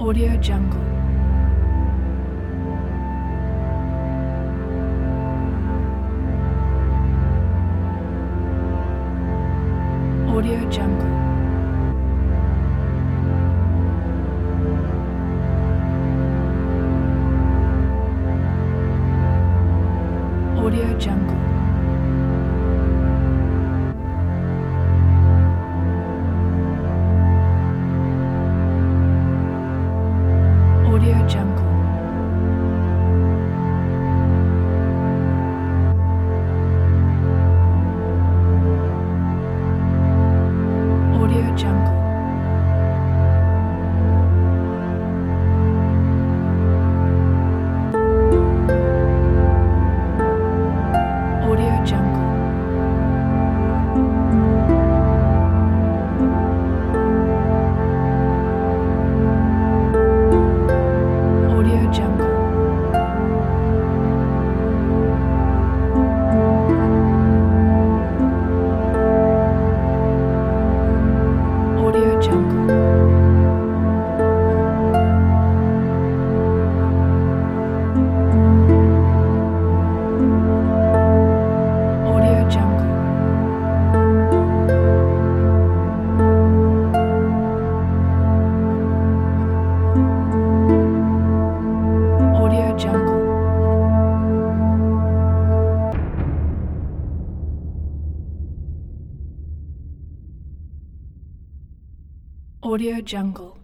Audio Jungle. Audio Jungle. Audio Jungle. Audio Jungle. Audio Jungle. Audio Jungle. Audio Jungle. Audio Jungle. Audio Jungle. Audio Jungle. Audio Jungle.